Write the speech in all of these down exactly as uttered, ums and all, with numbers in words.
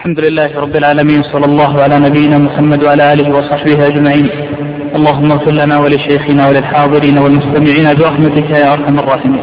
الحمد لله رب العالمين، صلى الله على نبينا محمد وعلى آله وصحبه أجمعين. اللهم اغفر لنا ولشيخنا وللحاضرين والمستمعين برحمتك يا أرحم الراحمين.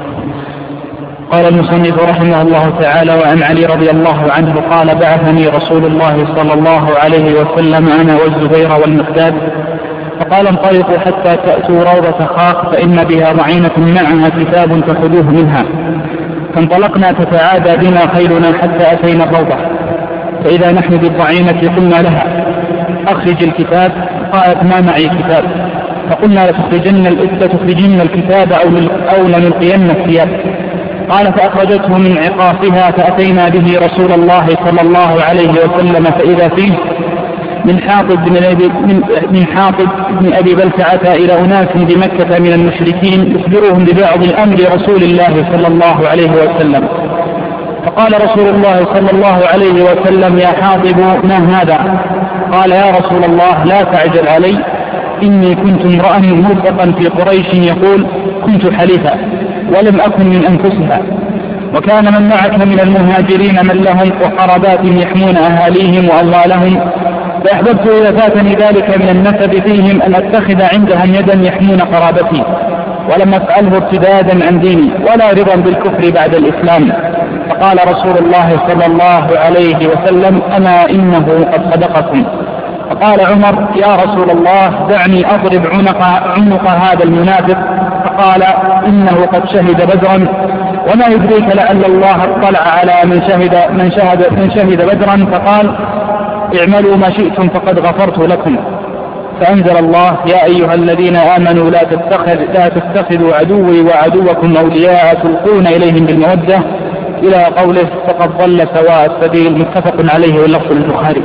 قال المصنف رحمه الله تعالى: وعن علي رضي الله عنه قال: بعثني رسول الله صلى الله عليه وسلم أنا والزبير والمقداد فقال: انطلقوا حتى تأتوا روضة خاخ فإن بها ضعينة معها كتاب فخذوه منها. فانطلقنا تتعادى بنا خيلنا حتى أتينا الروضة، فإذا نحن بالضعينة قلنا لها: أخرج الكتاب. قالت: ما معي كتاب. فقلنا: لتخرجن, لتخرجن الكتاب أو لنلقين الثياب. قال: فأخرجته من عقاصها فأتينا به رسول الله صلى الله عليه وسلم فإذا فيه من حاطب بن أبي, من, من حاطب بن أبي بلتعة إلى أناس بمكة من المشركين يخبرهم ببعض الأمر رسول الله صلى الله عليه وسلم. فقال رسول الله صلى الله عليه وسلم: يا حاطب، ما هذا؟ قال: يا رسول الله، لا تعجل علي، إني كنت امرأ مرفقا في قريش يقول: كنت حليفا ولم أكن من أنفسها، وكان من معك من المهاجرين من لهم وقربات يحمون أهاليهم وأموالهم، فأحببت إذا فاتني ذلك من النسب فيهم أن أتخذ عندهم يدا يحمون قرابتي، ولم أفعله ارتدادا عن ديني ولا رضا بالكفر بعد الإسلام. فقال رسول الله صلى الله عليه وسلم: أما إنه قد صدقكم. فقال عمر: يا رسول الله، دعني أضرب عنق, عنق هذا المنافق. فقال: إنه قد شهد بدرا، وما يدريك لعل الله اطلع على من شهد, من شهد, من شهد بدرا. فقال: اعملوا ما شئتم فقد غفرت لكم. فأنزل الله: يا أيها الذين آمنوا لا تتخذ لا تتخذوا عدوي وعدوكم أولياء تلقون إليهم بالمودة إلى قوله: فقد ضل سواء السبيل. متفق عليه واللفظ للبخاري.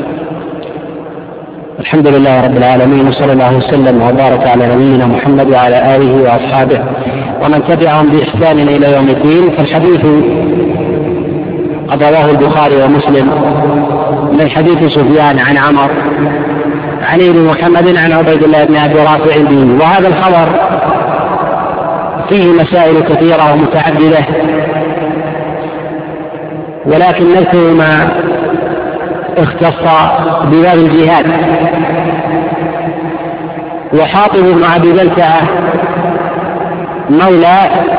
الحمد لله رب العالمين، وصلى الله وسلم وبارك على نبينا محمد وعلى آله وأصحابه ومن تبعهم بإحسان إلى يوم الدين. فالحديث قد رواه البخاري ومسلم من حديث سفيان عن عمر عن ابن محمد عن عبيد الله بن أبي رافع به. وهذا الخبر فيه مسائل كثيرة ومتعددة، ولكن نذكر ما اختص بباب الجهاد. وحاطب بن أبي بلتعة مولى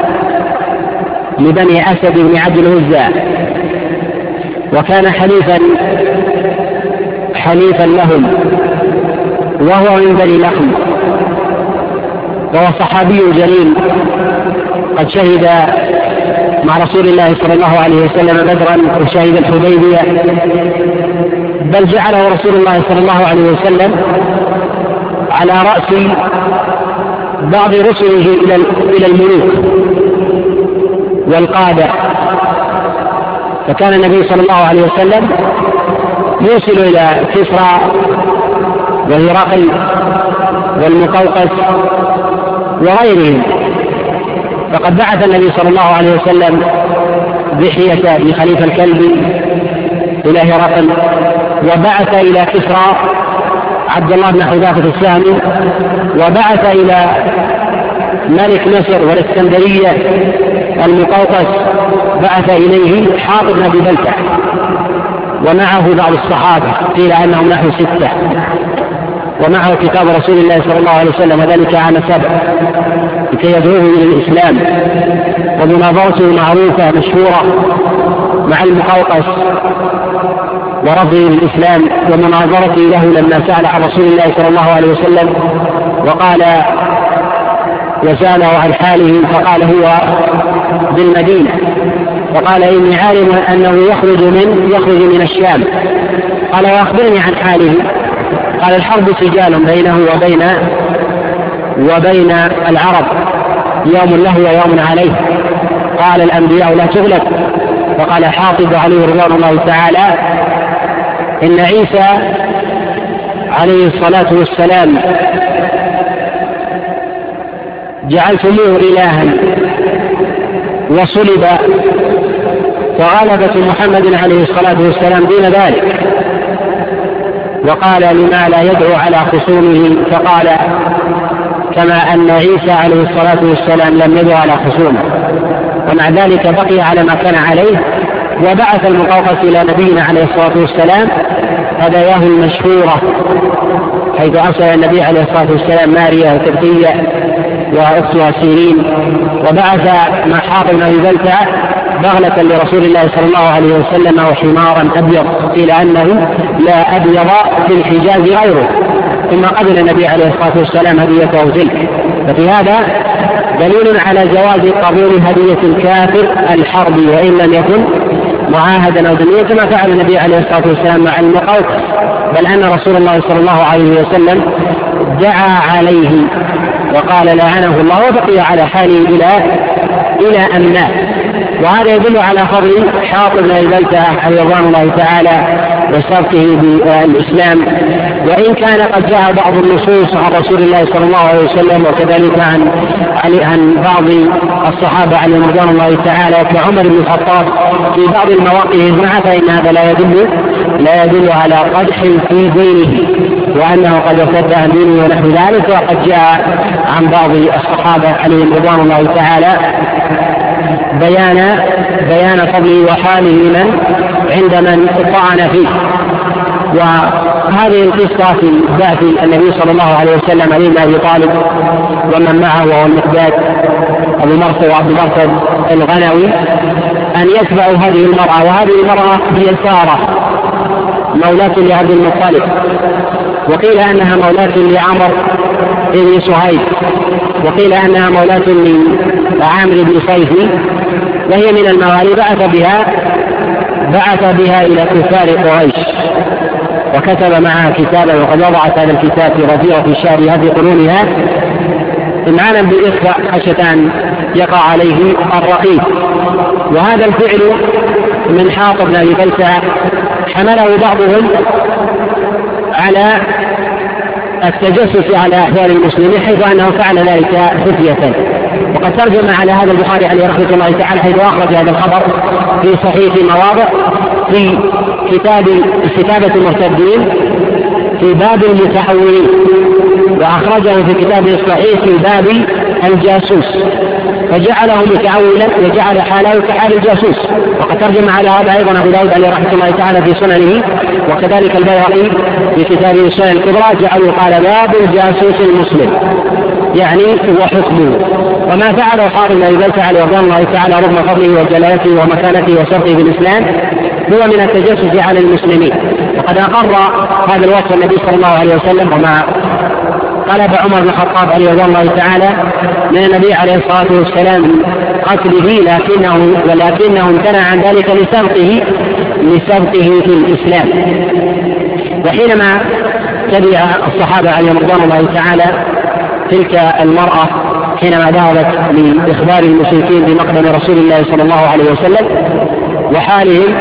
لبني أسد بن عبد العزى، وكان حليفا حليفا لهم، وهو من بني لحم، وهو صحابي جليل قد شهد مع رسول الله صلى الله عليه وسلم بدرا وشهد الحديبية، بل جعله رسول الله صلى الله عليه وسلم على رأس بعض رسله إلى الملوك والقادة. فكان النبي صلى الله عليه وسلم يوصل إلى كسرى وهرقل والمقوقس وغيرهم. فقد بعث النبي صلى الله عليه وسلم دحية بن خليفة الكلبي إلى هرقل، وبعث إلى كسرى عبد الله بن حذافة السامي، وبعث إلى ملك مصر والإسكندرية المقوقس بعث إليه حاطب بن أبي بلتعة، ومعه بعض الصحابة قيل أنهم نحو ستة، ومعه كتاب رسول الله صلى الله عليه وسلم، وذلك عام سبع، لكي يدعوه إلى الإسلام. ومناظرته معروفة مشهورة مع المقوقس ورفضه للإسلام، ومناظرته له لما سأل عن رسول الله صلى الله عليه وسلم وقال وسأله عن حاله، فقال هو بالمدينة، فقال إني عالم أنه يخرج من يخرج من الشام. قال: وأخبرني عن حاله. قال: الحرب سجال بينه وبين وبين العرب، يوم له ويوم عليه. قال: الأنبياء لا تغلب. فقال حاطب عليه رضوان الله تعالى: إن عيسى عليه الصلاة والسلام جعلتموه إلها وصلب، وغلبة محمد عليه الصلاة والسلام دين ذلك. وقال: لما لا يدعو على خصومه؟ فقال: كما أن عيسى عليه الصلاة والسلام لم يدعو على خصومه، ومع ذلك بقي على ما كان عليه وبعث المقوقس إلى نبينا عليه الصلاة والسلام هداياه المشهورة، حيث أرسل النبي عليه الصلاة والسلام ماريا وكبتية وأختها سيرين، وبعث مع حاطب بن أبي بلتعة بغلة لرسول الله صلى الله عليه وسلم وحمارا أبيض، قيل أنه لا أبيض في الحجاز غيره، ثم قبل النبي عليه الصلاة والسلام هديته تلك. ففي هذا دليل على جواز قبول هدية الكافر الحربي وإن لم يكن معاهدا أو دنيا، كما فعل النبي عليه الصلاة والسلام مع المقوقس، بل أن رسول الله صلى الله عليه وسلم دعا عليه وقال لعنه الله، وبقي على حاله إلى إلى أن مات. وهذا يدل على فضل حاطب بن أبي بلتعة رضوان الله تعالى وشرفه بالإسلام، وإن كان قد جاء بعض النصوص عن رسول الله صلى الله عليه وسلم وكذلك عن عن بعض الصحابة عليهم رضوان الله تعالى كعمر بن الخطاب في بعض المواقف معه، فإن هذا لا يدل لا يدل على قدح في دينه وأنه قد ارتد عن دينه ونحو ذلك. وقد جاء عن بعض الصحابة عليهم رضوان الله تعالى بيان بيان فضله وحاله من عند من طعن فيه. وهذه القصة في بعث النبي صلى الله عليه وسلم علي بن أبي طالب ومن معه وهو المقداد أبو مرثد وعبد مرثد الغنوي أن يتبعوا هذه المرأة، وهذه المرأة هي سارة مولاة لعبد المطلب، وقيل أنها مولاة لعمر بن صهيب، وقيل أنها مولاة لعامر بن صيفي، وهي من الموالي بعث بها بعث بها إلى كفار قريش وكتب معها كتابا، وقد وضعت هذا الكتاب في رفيعة شعرها في قرونها إمعانا بالإخفاء خشية أن يقع عليه الرقيب. وهذا الفعل من حاطب بن أبي بلتعة حمله بعضهم على التجسس على أحوال المسلمين، حيث أنه فعل ذلك خفية. وقد ترجم على هذا البخاري عليه رحمة الله تعالى، حيث أخرج هذا الخبر في صحيح مواضع في كتاب كتابة المرتدين في باب المتحولين، وأخرجه في كتابه الصحيح في باب الجاسوس، فجعله متعولا وجعل حاله كحال الجاسوس. وقد ترجم على هذا أيضا أبو داود عليه رحمة الله تعالى في سننه، وكذلك البيهقي في كتابه السنن الكبرى جعله قال باب الجاسوس المسلم، يعني وحكمه. وما فعله حاطب بن أبي بلتعة رضوان الله تعالى رغم فضله وجلالته ومكانته وشرفه بالإسلام هو من التجسس على المسلمين. وقد أقر هذا الوصف النبي صلى الله عليه وسلم، وما طلب عمر بن الخطاب عليه رضوان الله تعالى من النبي عليه الصلاة والسلام قتله، لكنه ولكنه امتنع عن ذلك لسبقه لسبقه في الإسلام. وحينما تبع الصحابة عليهم رضوان الله تعالى تلك المرأة حينما ذهبت لإخبار المشركين بمقدم رسول الله صلى الله عليه وسلم وحالهم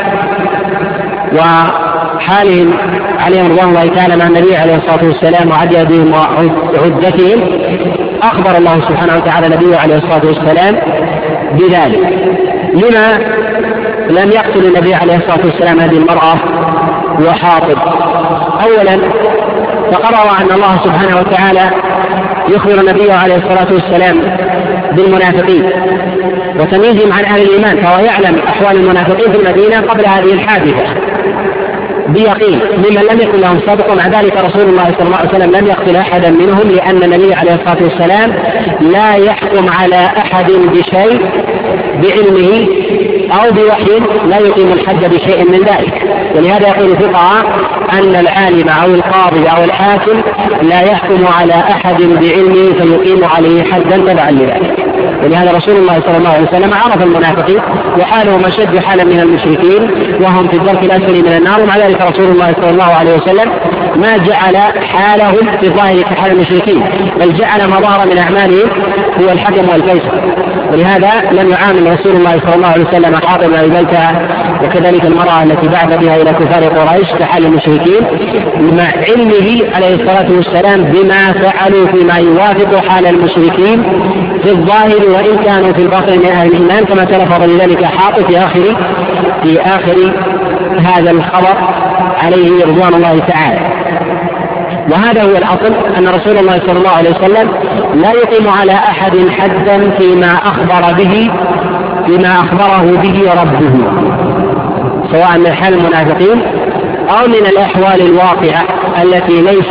وحالهم عليهم رضوان الله تعالى مع النبي عليه الصلاة والسلام وعددهم وعدتهم، أخبر الله سبحانه وتعالى نبيه عليه الصلاة والسلام بذلك. لما لم يقتل النبي عليه الصلاة والسلام هذه المرأة وحاطب؟ أولا فقرر أن الله سبحانه وتعالى يخبر النبي عليه الصلاة والسلام بالمنافقين وتمييزهم عن أهل الإيمان، فهو يعلم أحوال المنافقين في المدينة قبل هذه الحادثة بيقين ممن لم يكن لهم سابق. مع ذلك رسول الله صلى الله عليه وسلم لم يقتل أحدا منهم، لأن النبي عليه الصلاة والسلام لا يحكم على أحد بشيء بعلمه أو بوحي لا يقيم الحد بشيء من ذلك. ولهذا يقول الفقهاء أن العالم أو القاضي أو الحاكم لا يحكم على أحد بعلمه فيقيم عليه حدا تبعا لذلك. ولهذا رسول الله صلى الله عليه وسلم عرف المنافقين وحالهم أشد حالا من المشركين وهم في الدرك الأسفل من النار، ومع ذلك رسول الله صلى الله عليه وسلم ما جعل حالهم في الظاهر كحال المشركين، بل جعل ما ظهر من أعمالهم هو الحكم والفيصل. ولهذا لم يعامل رسول الله صلى الله عليه وسلم حاطب بن أبي بلتعة وكذلك المرأة التي بعث بها إلى كفار قريش كحال المشركين، مع علمه عليه الصلاة والسلام بما فعلوا فيما يوافق حال المشركين في الظاهر وإن كانوا في الباطن من أهل الإيمان، كما تلفظ لذلك حاطب في آخر في آخر هذا الخبر عليه رضوان الله تعالى. وهذا هو الأصل، أن رسول الله صلى الله عليه وسلم لا يقيم على أحد حدا فيما أخبر به فيما أخبره به ربه، سواء من حال المنافقين أو من الأحوال الواقعة التي ليس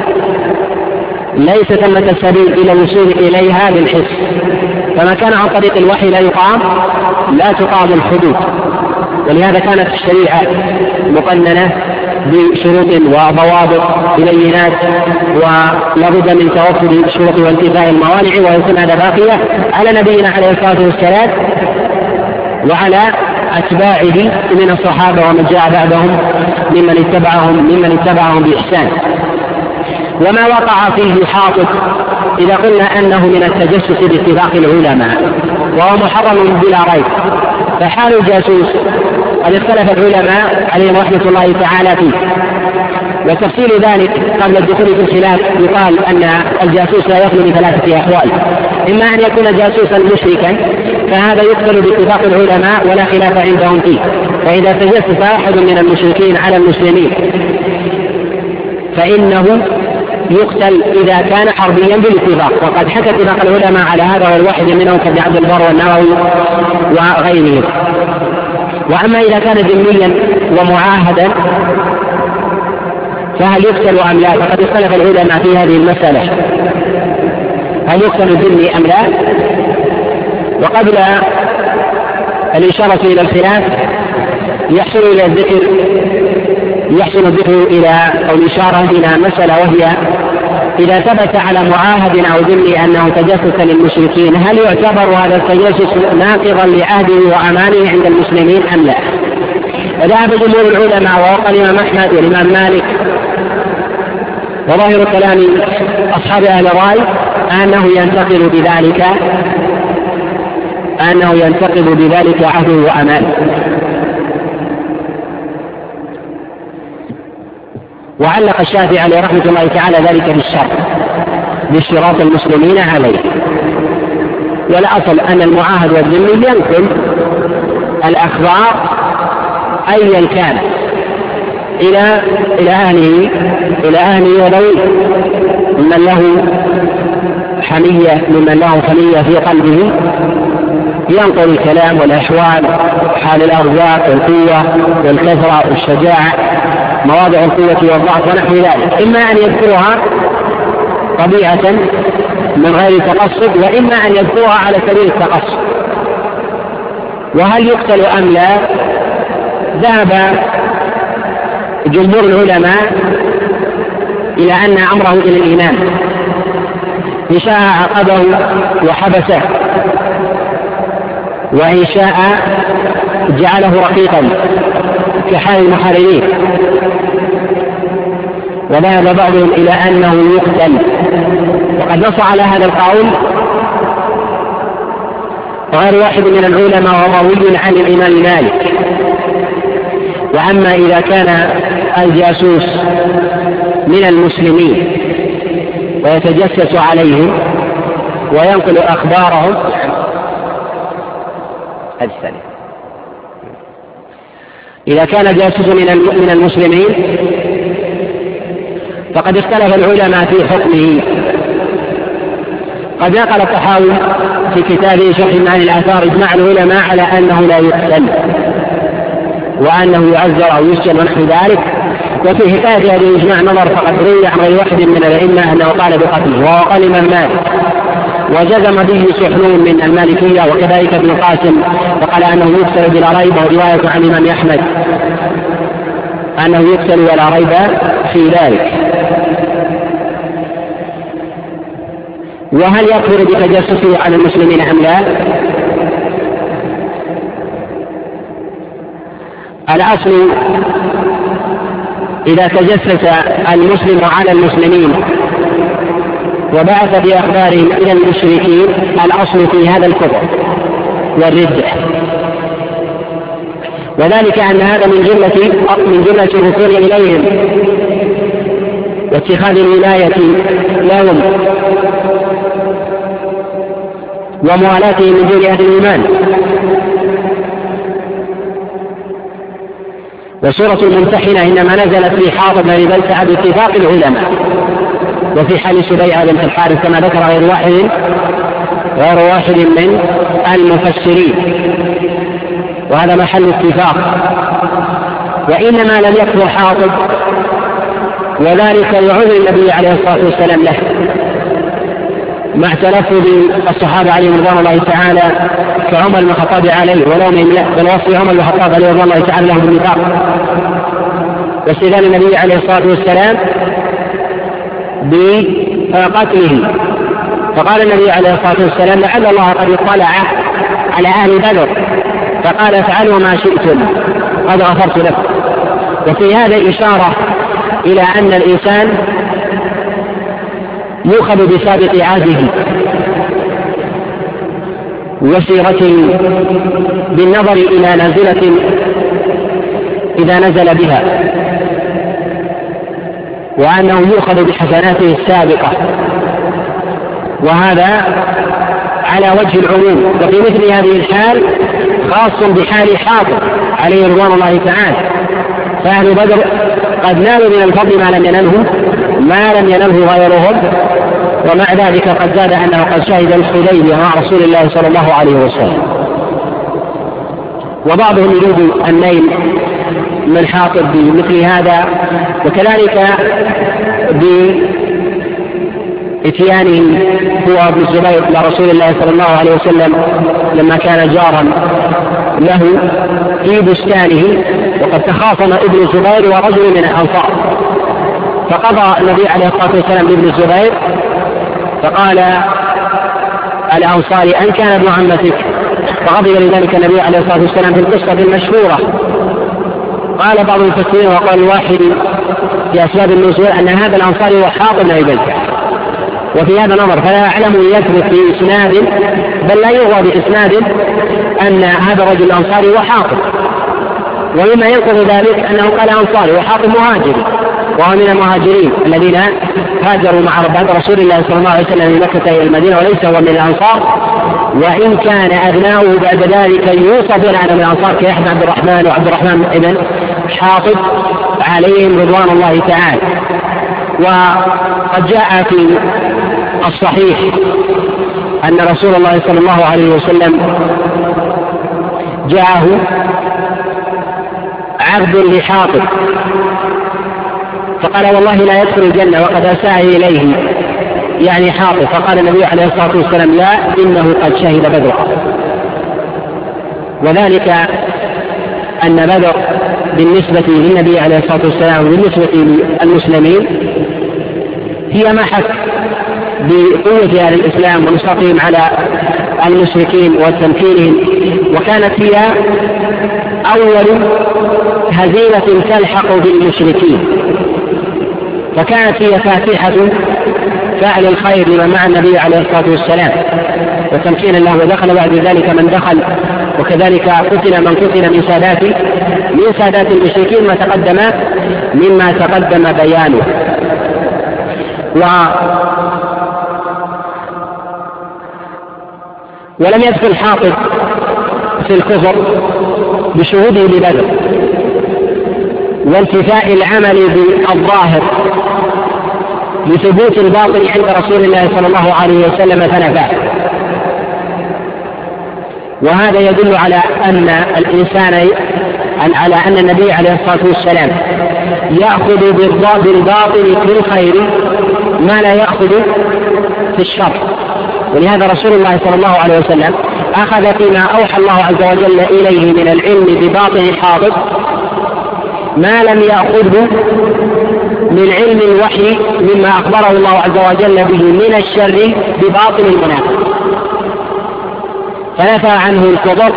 ليس ثمة السبيل إلى الوصول إليها بالحس. فما كان عن طريق الوحي لا يقام لا تقام الحدود، ولهذا كانت الشريعة مقننة بشروط وضوابط ببينات، ولابد من توفر الشروط وانتفاء الموانع، ويكون هذا باقية على نبينا عليه الصلاة والسلام وعلى أتباعه من الصحابة ومن جاء بعدهم ممن اتبعهم ممن اتبعهم بإحسان. وما وقع فيه حاطب إذا قلنا أنه من التجسس باتفاق العلماء وهو محرم بلا ريب، فحال الجاسوس قد اختلف العلماء عليهم رحمة الله تعالى فيه، وتفصيل ذلك قبل الدخول في الخلاف يقال أن الجاسوس لا يخلو من ثلاثة أحوال: إما أن يكون جاسوسا مشركا فهذا يقتل باتفاق العلماء ولا خلاف عندهم فيه، فإذا تجسس أحد من المشركين على المسلمين فإنه يقتل إذا كان حربيا بالاتفاق، وقد حكى اتفاق العلماء على هذا والواحد منهم كابن عبد البر والنووي وغيرهم. وأما إذا كان ذميا ومعاهدا فهل يقتل أم لا؟ فقد اختلف العلماء في هذه المسألة، هل يقتل الذمي أم لا؟ وقبل الإشارة إلى الخلاف يحصل إلى الذكر يحصل الذكر إلى أو الإشارة إلى مسألة، وهي إذا ثبت على معاهد أو ذمي أنه تجسس للمشركين هل يعتبر هذا التجسس ناقضا لعهده وأمانه عند المسلمين أم لا؟ وذهب جمهور العلماء ووقع الإمام أحمد والإمام مالك وظاهر كلام أصحاب أهل الرأي أنه ينتقل بذلك أنه ينتقل بذلك عهده وأمانه. وعلق الشافعي عليه رحمة الله تعالى ذلك بالشرط باشتراط المسلمين عليه. والأصل أن المعاهد والذمي ينقل الأخبار أيا كان إلى إلى أهله إلى أهله وذويه، ممن له حمية ممن له حمية في قلبه ينقل الكلام والأحوال، حال الأرزاق والقوة والكثرة والشجاعة، مواضع القوة والضعف ونحو ذلك، إما أن يذكرها طبيعة من غير تقصد، وإما أن يذكرها على سبيل التقصد. وهل يقتل أم لا؟ ذهب جمهور العلماء إلى أن أمره إلى الإمام، إن شاء عقبه وحبسه، وإن شاء جعله رقيقا كحال المحاربين. وذهب بعضهم إلى أنه يقتل، وقد نص على هذا القول غير واحد من العلماء وراوي عن الإمام مالك. وأما إذا كان الجاسوس من المسلمين ويتجسس عليهم وينقل أخبارهم إذا كان جاسوس من المسلمين فقد اختلف العلماء في حكمه. قد نقل الطحاوي في كتابه شرح معاني الآثار إجماع العلماء على أنه لا يقتل وأنه يعزر أو يسجن ونحو ذلك. وفي حكاية هذا الإجماع نظر، فقد روي عن غير واحد من الأئمة أنه قال بقتله، وهو قال الإمام مالك، وجزم به سحنون من المالكية وكذلك ابن القاسم فقال أنه يقتل بلا ريب، ورواية عن الإمام أحمد أنه يقتل ولا ريب في ذلك. وهل يكفر بتجسسه على المسلمين أم لا؟ الأصل إذا تجسس المسلم على المسلمين وبعث بأخبارهم إلى المشركين الأصل في هذا الكفر والردة، وذلك أن هذا من جملة من جملة الوصول إليهم واتخاذ الولاية لهم وموالاتهم من دون أهل الإيمان. وسورة الممتحنة إنما نزلت في حاطب بن بلتعة باتفاق العلماء، وفي حال سبيعة بنت الحارث كما ذكر غير واحد غير واحد من المفسرين، وهذا محل اتفاق وإنما لم يكفر حاطب، وذلك لعذر النبي عليه الصلاة والسلام له مع تلفظ الصحابة عليهم رضوان الله تعالى كعمر بن الخطاب عليه ولومهم له، بل وصف عمر بن الخطاب عليه رضوان الله تعالى له بالنفاق واستئذان النبي عليه الصلاة والسلام بقتله. فقال النبي عليه الصلاة والسلام لعل الله قد اطلع على أهل بدر فقال افعلوا ما شئتم قد غفرت لكم. وفي هذا إشارة إلى أن الإنسان يؤخذ بسابق عهده وسيرة بالنظر إلى نازلة إذا نزل بها، وأنه يؤخذ بحسناته السابقة، وهذا على وجه العموم. وفي مثل هذه الحال خاص بحال حاطب عليه رضوان الله تعالى، فأهل بدر قد نالوا من الفضل ما لم ينله ما لم ينله غيرهم، ومع ذلك قد زاد أنه قد شهد الحديبية مع رسول الله صلى الله عليه وسلم. وبعضهم يريد النيل من حاطب بمثل هذا، وكذلك بإتيانه هو ابن الزبير لرسول الله صلى الله عليه وسلم لما كان جارا له في بستانه، وقد تخاصم ابن الزبير ورجل من الأنصار، فقضى النبي عليه الصلاة والسلام لابن الزبير فقال الأنصاري أن كان ابن عمتك، فغضب لذلك النبي عليه الصلاة والسلام في القصة المشهورة. قال بعض المفسرين وقال الواحد في أسباب النزول أن هذا الأنصاري هو حاطب بن أبي بلتعة، وفي هذا الأمر فلا أعلم يثبت في إسناد بل لا يروى بإسناد أن هذا الرجل الأنصاري هو حاطب، ومما ينقض ذلك أنه قال أنصاري وحاطب مهاجر، وهو من المهاجرين الذين هاجروا مع رسول الله صلى الله عليه وسلم من مكة إلى المدينة، وليس هو من الأنصار، وإن كان أبناؤه بعد ذلك يوصفون أنهم من الأنصار كيحيى عبد الرحمن وعبد الرحمن ابن حاطب عليهم رضوان الله تعالى. وقد جاء في الصحيح أن رسول الله صلى الله عليه وسلم جاءه عبد لحاطب فقال والله لا يدخل الجنة وقد أساء إليه يعني حاطب، فقال النبي عليه الصلاة والسلام لا إنه قد شهد بدرا. وذلك أن بدر بالنسبة للنبي عليه الصلاة والسلام وبالنسبة للمسلمين هي محك بقوة أهل الإسلام ونصرتهم على المشركين وتمكينهم، وكانت هي أول هزيمة تلحق بالمشركين، فكانت هي فاتحة فعل الخير لمن مع النبي عليه الصلاة والسلام وتمكين الله، ودخل بعد ذلك من دخل، وكذلك قتل من قتل من سادات من سادات المشركين ما تقدم مما تقدم بيانه. و ولم يدخل حاطب في الكفر بشهوده لبدر وانتفاء العمل بالظاهر لثبوت الباطل عند رسول الله صلى الله عليه وسلم فنفاه. وهذا يدل على أن الإنسان على أن النبي عليه الصلاة والسلام يأخذ بالباطل في الخير ما لا يأخذ في الشر، ولهذا رسول الله صلى الله عليه وسلم أخذ فيما أوحى الله عز وجل إليه من العلم بباطن حاطب ما لم يأخذه من علم الوحي مما أخبره الله عز وجل به من الشر بباطن المنافق، فنفى عنه الكفر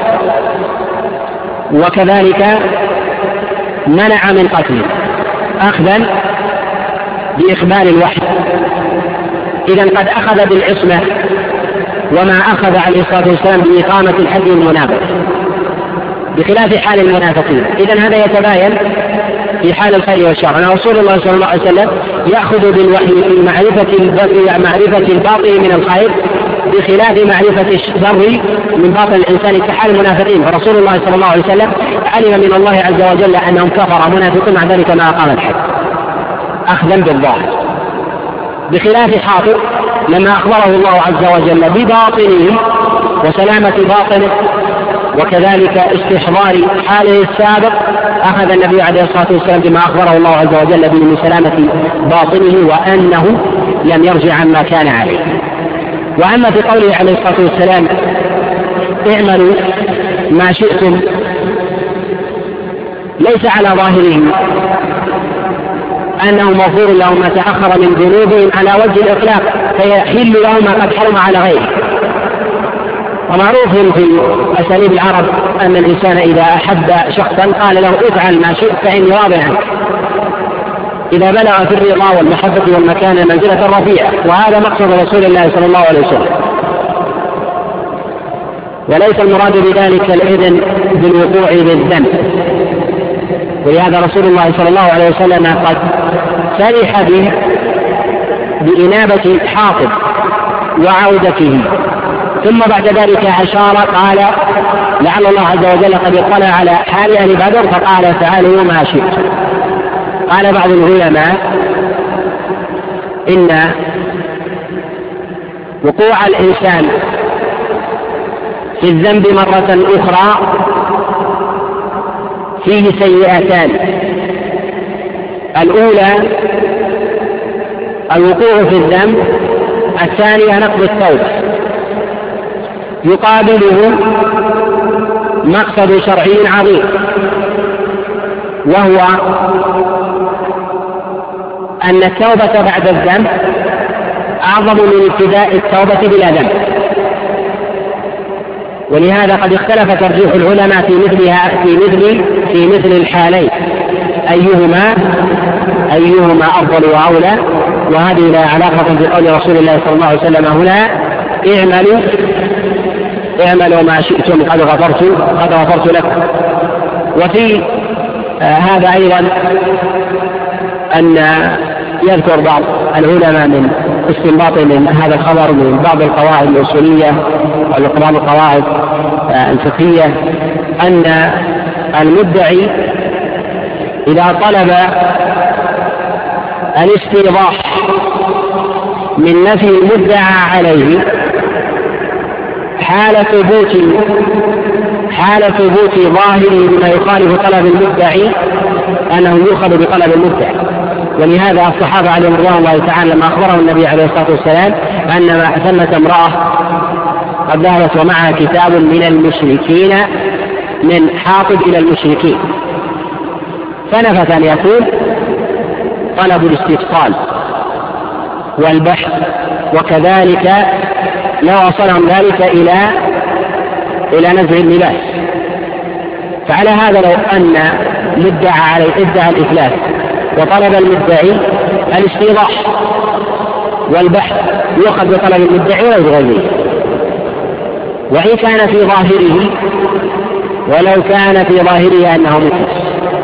وكذلك منع من قتله أخذا بإخبار الوحي. إذن قد أخذ بالعصمة وما أخذ عليه الصلاة والسلام بإقامة الحد المنافق بخلاف حال المنافقين. إذن هذا يتباين في حال الخير والشر أن رسول الله صلى الله عليه وسلم يأخذ بالوحي في معرفة معرفة الباطل من الخير بخلاف معرفة الشر من باطن الإنسان كحال المنافقين، فرسول الله صلى الله عليه وسلم علم من الله عز وجل أنهم كفر منافقون مع ذلك ما أقام الحد أخذا بالظاهر، بخلاف حاطب لما أخبره الله عز وجل بباطنه وسلامة باطنه وكذلك استحضار حاله السابق أخذ النبي عليه الصلاة والسلام بما أخبره الله عز وجل به من سلامة باطنه وأنه لم يرجع عما كان عليه. وأما في قوله عليه الصلاة والسلام اعملوا ما شئتم ليس على ظاهره أنه مغفور لهم ما تأخر من ذنوبهم على وجه الإطلاق فيحل لهم ما قد حرم على غيره. ومعروف في أساليب العرب أن الإنسان إذا أحب شخصا قال له افعل ما شئت فإني راض عنك، إذا بلغ في الرضا والمحبة والمكانة منزلة رفيعة، وهذا مقصد رسول الله صلى الله عليه وسلم. وليس المراد بذلك الإذن بالوقوع بالذنب، ولهذا رسول الله صلى الله عليه وسلم قد سرح به بإنابة حاطب وعودته، ثم بعد ذلك أشار قال لعل الله عز وجل قد اطلع على حال أهل بدر فقال فعلوا ما شئت. قال بعض العلماء إن وقوع الإنسان في الذنب مرة أخرى فيه سيئتان. الأولى الوقوع في الذنب، الثانية نقض التوبة. يقابله مقصد شرعي عظيم، وهو أن التوبة بعد الذنب أعظم من ابتداء التوبة بلا ذنب. ولهذا قد اختلف ترجيح العلماء في مثلها في مثل في مثل الحالين أيهما أيهما أفضل وأولى. وهذه لها علاقة بقول رسول الله صلى الله عليه وسلم هنا اعملوا اعملوا ما شئتم قد غفرت قد غفرت لكم. وفي آه هذا أيضا أن يذكر بعض العلماء من استنباط من هذا الخبر من بعض القواعد الأصولية وبعض القواعد آه الفقهية أن المدعي إذا طلب الاستيضاح من نفي المدعى عليه حال ثبوت حال ثبوت ظاهره بما يخالف طلب المدعي أنه يؤخذ بطلب المدعي. ولهذا الصحابة عليهم رضوان الله تعالى لما أخبرهم النبي عليه الصلاة والسلام أن ثمة امرأة قد ذهبت ومعها كتاب من المشركين من حاطب إلى المشركين، فنفت أن يكون طلب الاستفصال والبحث، وكذلك لو وصلهم ذلك إلى إلى نزع اللباس. فعلى هذا لو أن مدعى عليه ادعى الإفلاس وطلب المدعي الاستيضاح والبحث يؤخذ بطلب المدعي ولا بغيره، وإن كان في ظاهره ولو كان في ظاهره أنه مفلس.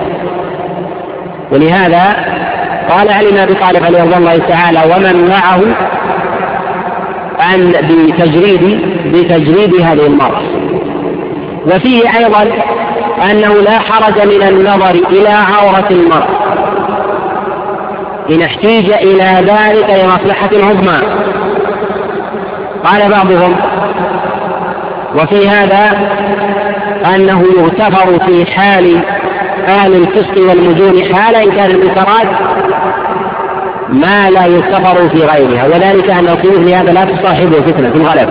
ولهذا قال علي بن أبي طالب عليه رضي الله تعالى ومن معه أن بتجريد بتجريد هذه المرأة. وفيه أيضا أنه لا حرج من النظر إلى عورة المرأة إن احتيج إلى ذلك لمصلحة عظمى. قال بعضهم وفي هذا أنه يغتفر في حال أهل الفسق والمجون حال إن كان المنكرات ما لا يغتفر في غيرها، وذلك أنه في مثل هذا لا تصاحبه فتنة في الغالب،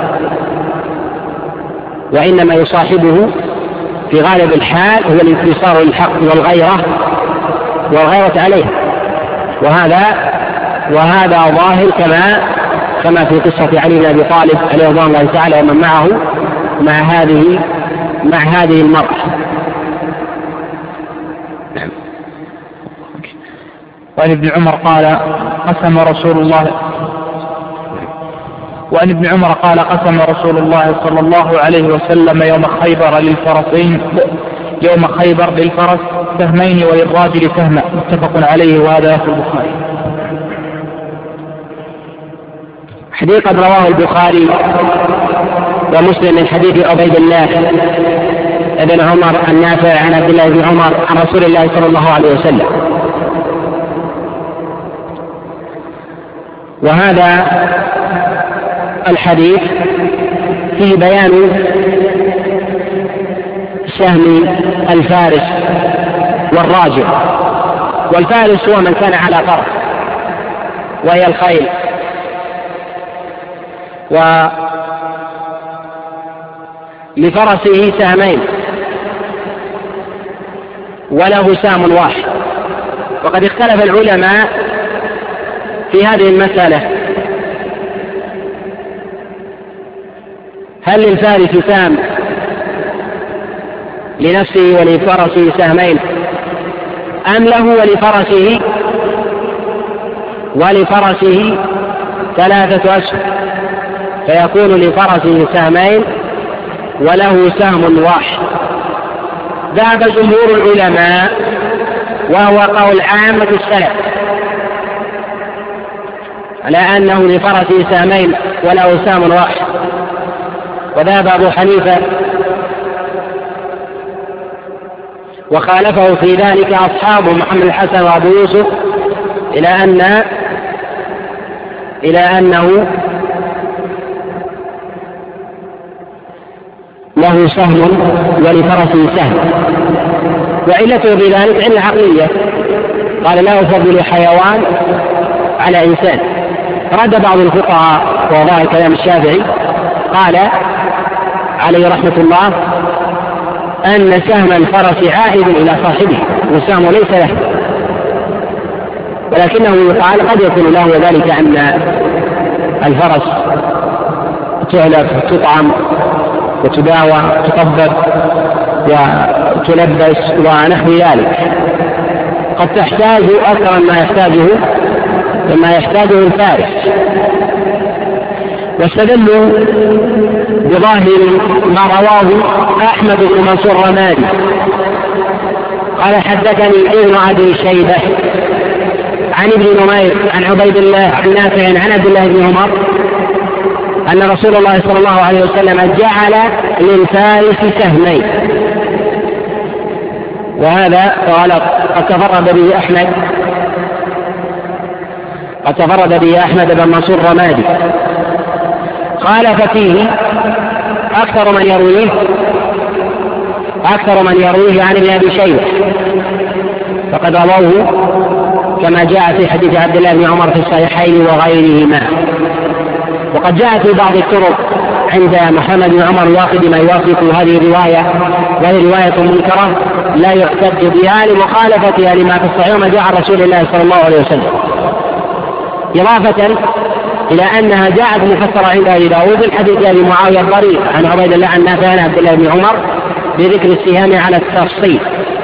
وإنما يصاحبه في غالب الحال هو الانتصار للحق والغيرة والغيرة عليه. وهذا وهذا ظاهر كما كما في قصة علي بن أبي طالب عليه رضوان الله تعالى ومن معه مع هذه مع هذه المرأة. وعن ابن عمر قال قسم رسول الله وعن ابن عمر قال قسم رسول الله صلى الله عليه وسلم يوم خيبر للفرسين يوم خيبر للفرس سهمين وللراجل سهما، متفق عليه، وهذا في البخاري. حديث قد رواه البخاري ومسلم من حديث عبيد الله ابن عمر النافع عن عبد الله بن عمر عن رسول الله صلى الله عليه وسلم. وهذا الحديث فيه بيان سهم الفارس والراجل، والفارس هو من كان على فرس وهي الخيل. ولفرسه سهمين وله سهم واحد. وقد اختلف العلماء في هذه المسألة، هل للفارس سهم لنفسه ولفرسه سهمين، أم له ولفرسه ولفرسه ثلاثة أسهم، فيكون لفرسه سهمين وله سهم واحد. ذهب جمهور العلماء وهو قول عامة السلف على أنه لفرسه سهمين وله سهم واحد، وذهب أبو حنيفة وخالفه في ذلك أصحابه محمد الحسن وأبو يوسف إلى أن إلى أنه له سهم ولفرسه سهم. وعلته بذلك علة عقلية، قال لا أفضل حيوان على إنسان. رد بعض الفقهاء وظاهر كلام الشافعي قال عليه رحمة الله أن سهم الفرس عائد إلى صاحبه والسهم ليس له، ولكنه يقال قد يكون له ذلك أن الفرس تعلف تطعم وتداوى تطبب وتلبس ونحو ذلك، قد تحتاج أكثر مما يحتاجه مما يحتاجه الفارس. واستدلوا بظاهر ما رواه أحمد بن منصور رمادي قال حدثني ابن أبي شيبة عن ابن نمير عن عبيد الله عن نافع عن عبد الله بن عمر أن رسول الله صلى الله عليه وسلم جعل للفارس سهمين. وهذا غلط، قد تفرد به أحمد قد تفرد به أحمد بن منصور رمادي. قال ففيه أكثر من يرويه أكثر من يرويه عن ابن أبي شيبة، فقد رواه كما جاء في حديث عبد الله بن عمر في الصحيحين وغيرهما. وقد جاء في بعض الطرق عند محمد بن عمر الواقدي ما يوافق هذه الرواية، وهي رواية منكرة لا يحتج بها لمخالفتها لما في الصحيح وما جاء عن رسول الله صلى الله عليه وسلم، إضافة إلى أنها جاءت مفسرة عند أبي داود الحديث أبي معاوية الضرير عن عبيد الله عن نافع عن عبد الله بن عمر بذكر السهام على التفصيل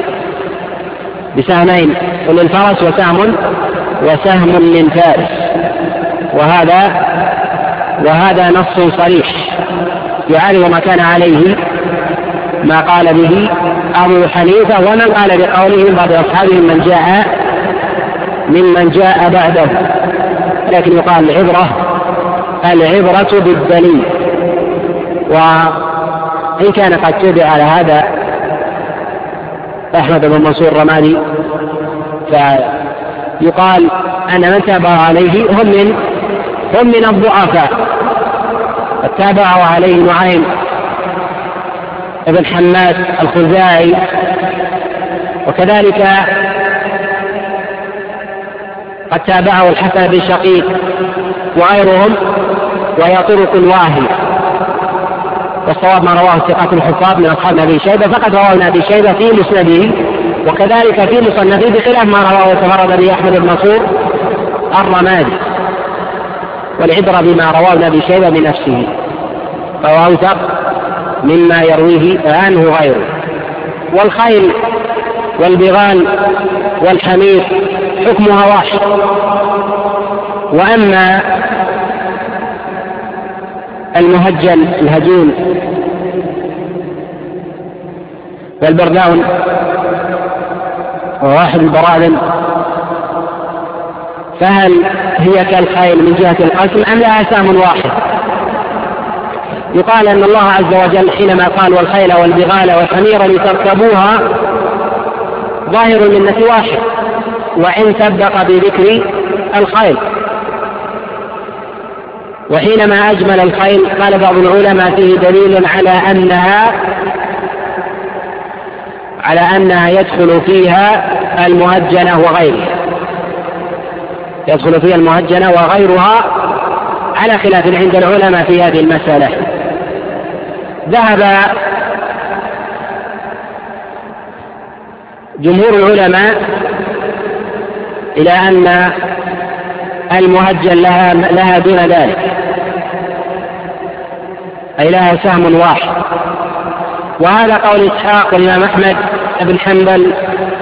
بسهمين للفرس وسهم وسهم للفارس. وهذا وهذا نص صريح يعارض ما كان عليه ما قال به أبو حنيفة ومن قال بقوله بعض أصحابهم من جاء ممن جاء بعده. لكن يقال العبرة العبرة بالدليل، وإن كان قد تبع على هذا أحمد بن منصور رمادي فيقال أن من تابع عليه هم من هم من الضعفاء. اتبعوا عليه نعيم ابن حماد الخزاعي، وكذلك قد تابعه الحسن بن شقيق وغيرهم، وهي طرق واهية. والصواب ما رواه الثقات الحفاظ من أصحاب أبي شيبة، فقد رواه ابن أبي شيبة في مسنده وكذلك في مصنفه بخلاف ما رواه تفرد به أحمد بن منصور الرمادي. والعبرة بما رواه ابن أبي شيبة بنفسه، فهو أوثق مما يرويه عنه غيره. والخيل والبغال والحمير حكمها واحد. وأما المهجن الهجين والبرداون وواحد البرادن فهل هي كالخيل من جهة القسم أم لها سهم واحد؟ يقال أن الله عز وجل حينما قال والخيل والبغال والحمير لتركبوها ظاهر المنة واحد، وإن سبق بذكر الخيل. وحينما أجمل الخيل قال بعض العلماء فيه دليل على أنها على أنها يدخل فيها المهجنة وغيرها يدخل فيها المهجنة وغيرها على خلاف عند العلماء في هذه المسألة. ذهب جمهور العلماء إلى أن المهجن لها, لها دون ذلك، أي لها سهم واحد، وهذا قول إسحاق والإمام أحمد بن حنبل،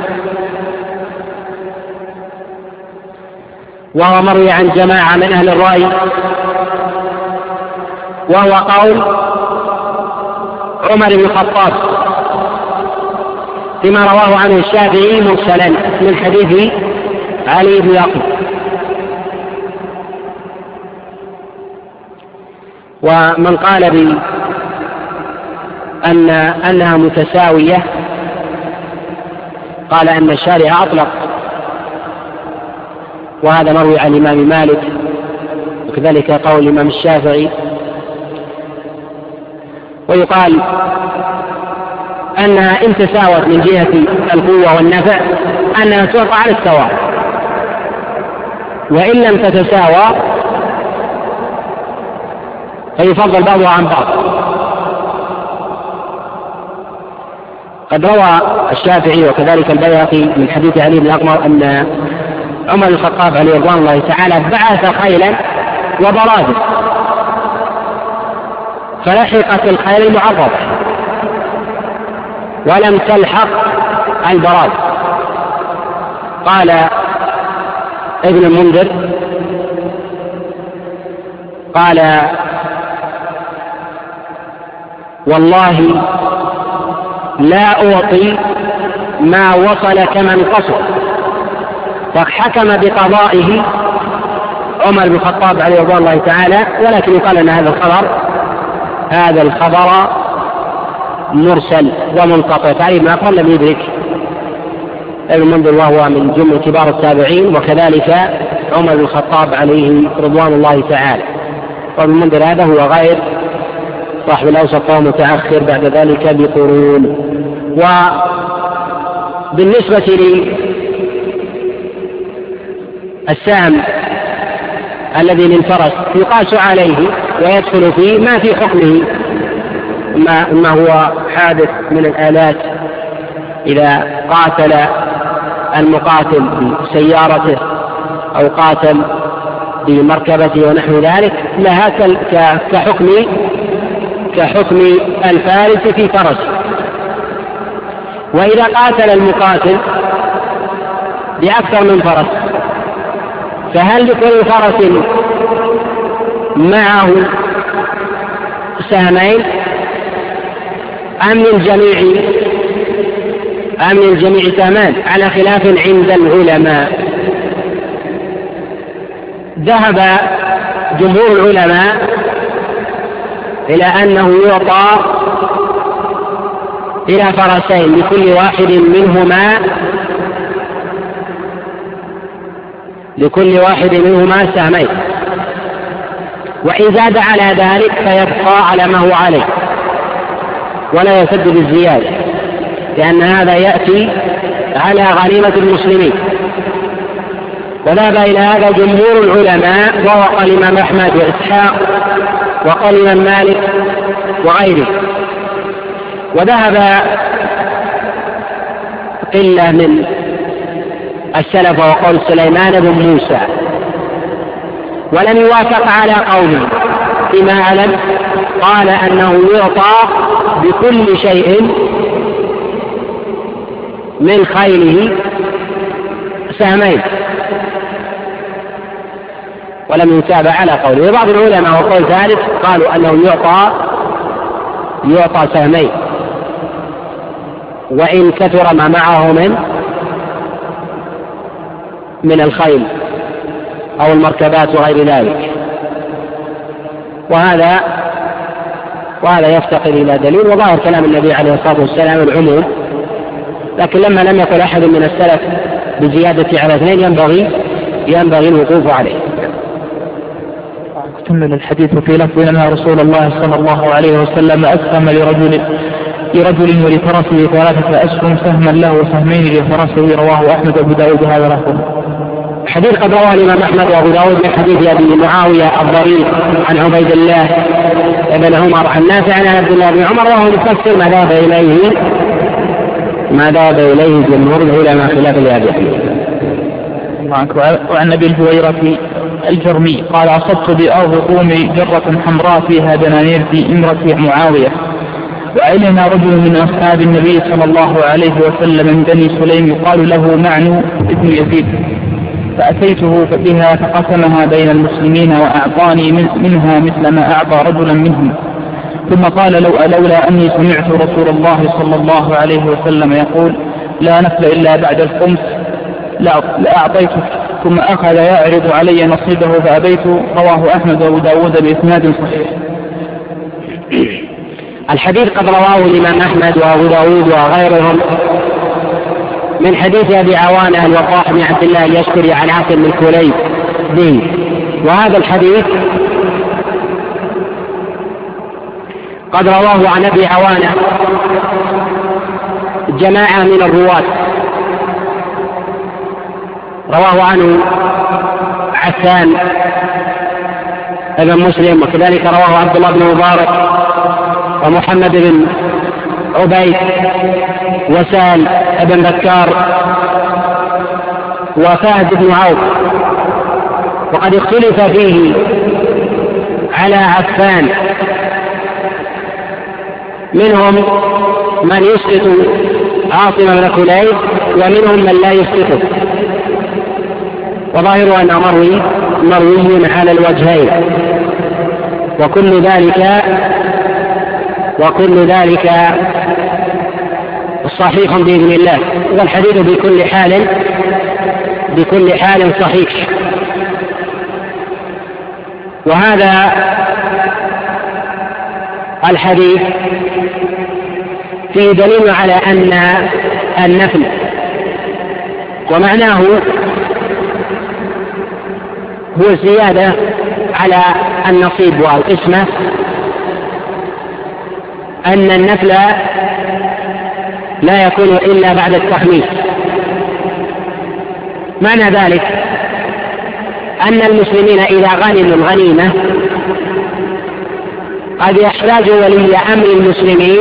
وهو مروي عن جماعة من أهل الرأي، وهو قول عمر بن الخطاب فيما رواه عنه الشافعي مرسلا من حديث علي بن يعقوب. ومن قال بأن أنها متساوية قال أن الشارع أطلق، وهذا مروي عن الإمام مالك، وكذلك قول الإمام الشافعي. ويقال أنها إن تساوت من جهة القوة والنفع أنها تعطى على السواء، وإن لم تتساوى فيفضل بعضها عن بعض. قد روى الشافعي وكذلك البيهقي من حديث علي بن الأقمر أن عمر بن الخطاب عليه رضوان الله تعالى بعث خيلا وبرادس فلحقت الخيل المعرضة ولم تلحق البراد. قال ابن المنذر قال والله لا أعطي ما وصل كمن قصر، فحكم بقضائه عمر بن الخطاب عليه رضوان الله تعالى. ولكن يقال أن هذا الخبر هذا الخبر مرسل ومنقطع، فعلي بن أقمر لم يدرك ابن المنذر وهو من جملة كبار التابعين، وكذلك عمر بن الخطاب عليه رضوان الله تعالى. وابن المنذر هذا هو غير صاحب الأوسط ومتأخر بعد ذلك بقرون. وبالنسبة للسهم الذي للفرس يقاس عليه ويدخل فيه ما في حكمه ما, ما هو حادث من الآلات، إذا قاتل المقاتل بسيارته أو قاتل بمركبته ونحو ذلك لها كحكم كحكم الفارس في فرسه. وإذا قاتل المقاتل بأكثر من فرس فهل لكل فرس معه سهمين أم للجميع أم للجميع سهمان؟ على خلاف عند العلماء. ذهب جمهور العلماء إلى أنه يعطى إلى فرسين لكل واحد منهما لكل واحد منهما سهمين، وإن زاد على ذلك فيبقى على ما هو عليه ولا يسد بالزيادة، لأن هذا يأتي على غنيمة المسلمين. وذهب إلى هذا جمهور العلماء، وهو قال الإمام أحمد وإسحاق وقال الإمام مالك وغيره. وذهب قلة من السلف وقول سليمان بن موسى، ولم يوافق على قوله فيما أعلم، قال أنه يعطى بكل شيء من خيله سهمين، ولم يتابع على قوله. وبعض العلماء وقول ثالث قالوا أنه يعطى يعطى سهمين وإن كثر ما معه من من الخيل أو المركبات وغير ذلك. وهذا وهذا يفتقر إلى دليل، وظاهر كلام النبي عليه الصلاة والسلام العموم، لكن لما لم يقل أحد من السلف بزيادة على اثنين ينبغي ينبغي الوقوف عليه. اكتمل الحديث في لفظ أن رسول الله صلى الله عليه وسلم أسهم لرجل لرجل ولفرسه ثلاثة أسهم سهما له وسهمين لفرسه. رواه أحمد وأبو داود هذا لفظ. حديث قد رواه الإمام أحمد وأبو داود من حديث أبي معاوية الضرير عن عبيد الله ابن عمر عن نافع عن عبد الله بن عمر، وهو مفسر ما ذهب إليه ما ذهب إليه جمهور العلماء خلاف لأبي حنيفة. وعن أبي الهويرة الجرمي قال أصبت بأرض قوم جرة حمراء فيها دنانير في إمرة معاوية، وأيلنا رجل من أصحاب النبي صلى الله عليه وسلم من بني سليم يقال له معنو ابن يزيد، فأتيته بها فقسمها بين المسلمين وأعطاني منها مثل ما أعطى رجلا منهم، ثم قال لو لولا أني سمعت رسول الله صلى الله عليه وسلم يقول لا نفل إلا بعد الخمس لأعطيته، ثم أخذ يعرض علي نصيبه فأبيت. رواه أحمد وأبو داود بإسناد صحيح. الحديث قد رواه الإمام أحمد وأبو داود وغيرهم من حديث أبي عوانة الوقاح بن عبد الله اليشكري عن عاصم بن كليب به، وهذا الحديث قد رواه عن أبي عوانة جماعة من الرواة، رواه عنه عفان ابن مسلم، وكذلك رواه عبد الله بن مبارك ومحمد بن عبيد وسال ابن بكار وفهد بن عوف. وقد اختلف فيه على عفان، منهم من يسقط عاصم بن كليب ومنهم من لا يسقطه، وظاهر أنه مروي مروي على الوجهين، وكل ذلك وكل ذلك صحيح بإذن الله، والحديث بكل حال بكل حال صحيح. وهذا الحديث فيه دليل على أن النفل ومعناه هو الزيادة على النصيب والقسمة، أن النفل لا يكون إلا بعد التخميس. معنى ذلك أن المسلمين إذا غنموا الغنيمة قد يحتاج ولي أمر المسلمين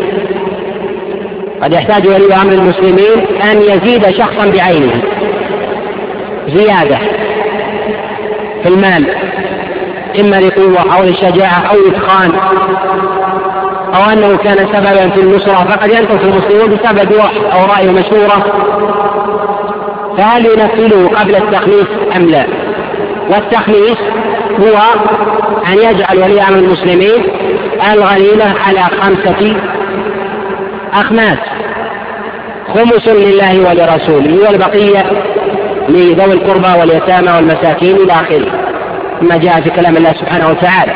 قد يحتاج ولي أمر المسلمين أن يزيد شخصا بعينه زيادة في المال، إما لقوة أو للشجاعة أو إتقان، أو أنه كان سببا في النصرة، فقد ينتصر المسلمون بسبب وحي أو رأي مشهورة، فهل ينفذه قبل التخميس أم لا؟ والتخميس هو أن يجعل ولي أمر المسلمين الغنيمة على خمسة أخماس، خمس لله ولرسوله والبقية لذوي القربى واليتامى والمساكين إلى آخره، ما جاء في كلام الله سبحانه وتعالى.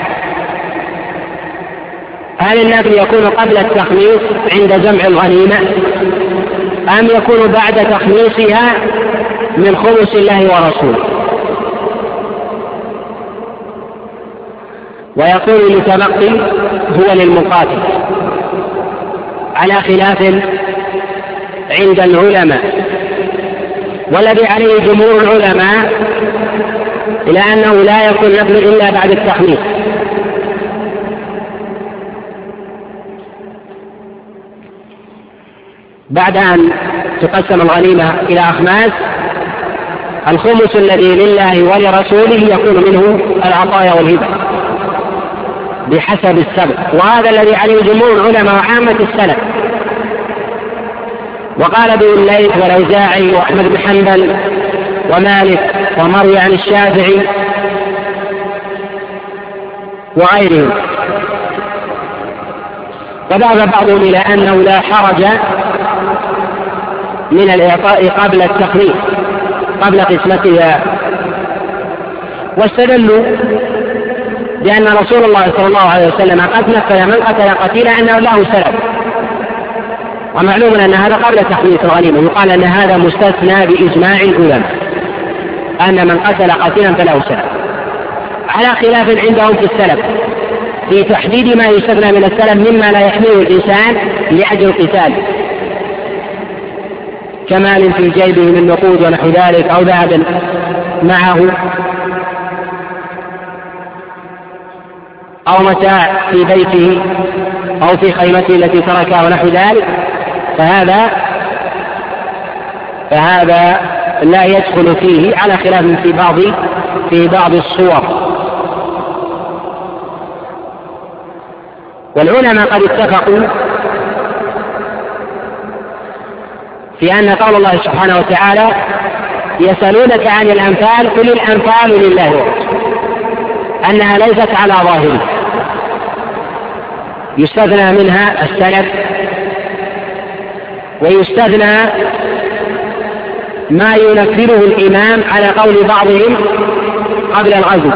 هل النفل يكون قبل التخميس عند جمع الغنيمة أم يكون بعد تخميسها من خمس الله ورسوله؟ ويقول المتبقي هو للمقاتل على خلاف عند العلماء، والذي عليه جمهور العلماء إلى أنه لا يكون نفل إلا بعد التخميس. بعد أن تقسم الغنيمة إلى أخماس، الخمس الذي لله ولرسوله يكون منه العطايا والهبة بحسب السبب، وهذا الذي عليه جمهور العلماء وعامة السلف. وقال به الليث والأوزاعي وأحمد بن حنبل ومالك ومروي عن الشافعي وغيرهم. وذهب بعضهم إلى أنه لا حرج من الإعطاء قبل التخميس قبل قسمتها، واستدلوا بأن رسول الله صلى الله عليه وسلم قد نفل من قتل قتيلا أنه له سلب، ومعلوم أن هذا قبل تخميس الغنيمة، يقال أن هذا مستثنى بإجماع العلماء أن من قتل قتيلا فله سلب، على خلاف عندهم في السلب في تحديد ما يستثنى من السلب مما لا يحمله الإنسان لأجل القتال كمال في جيبه من نقود ونحو ذلك أو ذهب معه أو متاع في بيته أو في خيمته التي تركها ونحو ذلك، فهذا فهذا لا يدخل فيه، على خلاف في بعض في بعض الصور. والعلماء قد اتفقوا في أن قول الله سبحانه وتعالى يسألونك عن الأنفال قل الأنفال لله ورسوله أنها ليست على ظاهره، يستثنى منها السلف ويستثنى ما ينفذه الإمام على قول بعضهم قبل الغزو،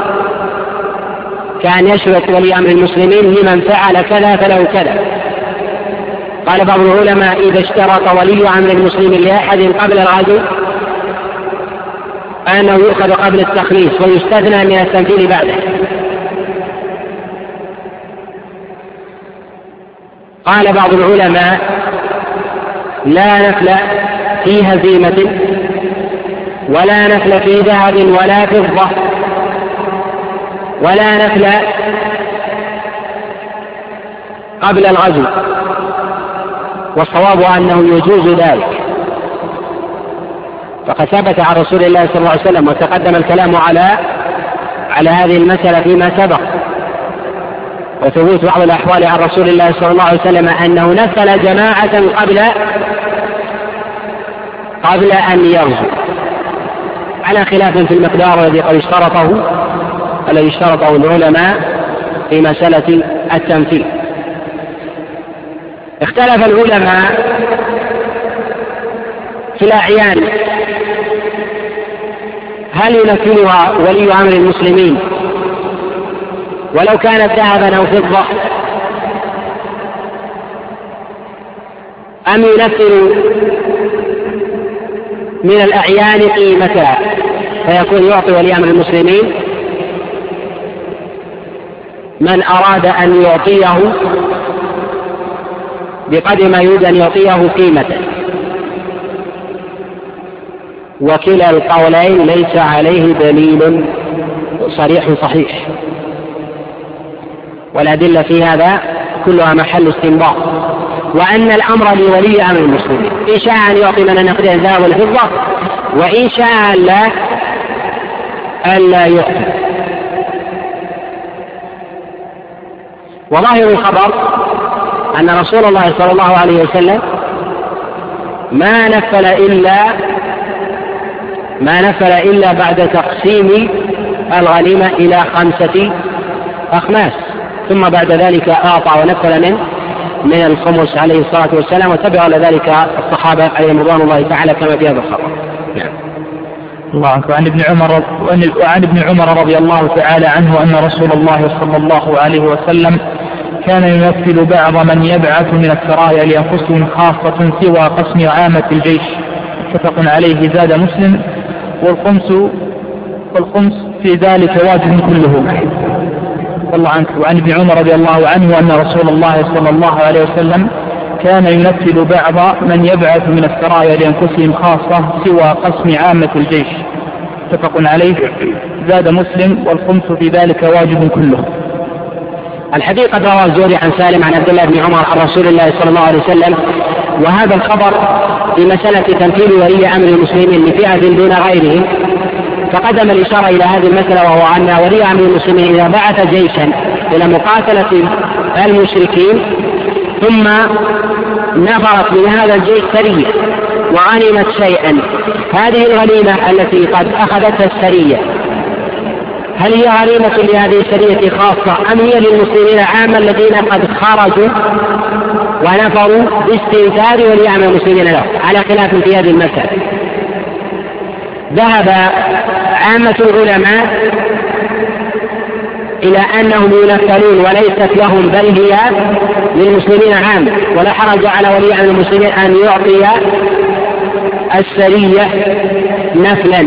كان يشرط ولي أمر المسلمين لمن فعل كذا فله كذا. قال بعض العلماء إذا اشترط ولي أمر المسلمين لأحد قبل الغزو أنه يؤخذ قبل التخليص ويستثنى من التنفيذ بعده. قال بعض العلماء لا نفل في هزيمة ولا نفل في ذهب ولا فضة ولا نفل قبل الغزو، والصواب أنه يجوز ذلك، فقد ثبت عن رسول الله صلى الله عليه وسلم وتقدم الكلام على على هذه المسألة فيما سبق، وثبوت بعض الأحوال عن رسول الله صلى الله عليه وسلم أنه نفل جماعة قبل قبل أن يغزو، على خلاف في المقدار الذي قد اشترطه الذي اشترطه العلماء في مسألة التمثيل. اختلف العلماء في الأعيان هل ينفذها ولي أمر المسلمين ولو كانت ذهبا أو فضة، أم ينفذ من الأعيان قيمتها فيكون يعطي ولي أمر المسلمين من أراد أن يعطيه بقدر ما يريد أن يعطيه قيمته. وكلا القولين ليس عليه دليل صريح صحيح، والأدلة في هذا كلها محل استنباط، وأن الأمر لولي أمر المسلمين إن شاء أن يعطي من نقده الذهب والفضة وإن شاء ألا ألا يعطي. وظاهر الخبر أن رسول الله صلى الله عليه وسلم ما نفل إلا ما نفل إلا بعد تقسيم الغنيمة إلى خمسة أخماس، ثم بعد ذلك أعطى ونفل من من الخمس عليه الصلاة والسلام، وتبع على ذلك الصحابة عليهم رضوان الله تعالى كما في هذا الخبر. نعم. الله أكبر. وعن ابن عمر وعن ابن عمر رضي الله تعالى عنه أن رسول الله صلى الله عليه وسلم كان يمثل بعض من يبعث من السرايا لأنفسهم خاصة سوى قسم عامة الجيش، متفق عليه. زاد مسلم والخمس والخمس في ذلك واجب كله. الله عنك. وعن ابن عمر رضي الله عنه أن رسول الله صلى الله عليه وسلم كان يمثل بعض من يبعث من السرايا لأنفسهم خاصة سوى قسم عامة الجيش، متفق عليه. زاد مسلم والخمس في ذلك واجب كله. الحديث قد رواه الزهري عن سالم عن عبد الله بن عمر عن رسول الله صلى الله عليه وسلم، وهذا الخبر في مسألة تمثيل ولي أمر المسلمين لفئة دون غيرهم فقدم الإشارة إلى هذه المسألة، وهو أن ولي أمر المسلمين إذا بعث جيشا إلى مقاتلة المشركين ثم نفرت من هذا الجيش سرية وغنمت شيئا، هذه الغنيمة التي قد أخذتها السرية هل هي غنيمة لهذه السرية خاصة أم هي للمسلمين عامة الذين قد خرجوا ونفروا باستنفاذ ولي أمر المسلمين له، على خلاف في هذه المسألة. ذهب عامة العلماء إلى أنهم ينفلون وليست لهم بل هي للمسلمين عامة، ولا حرج على ولي أمر المسلمين أن يعطي السرية نفلا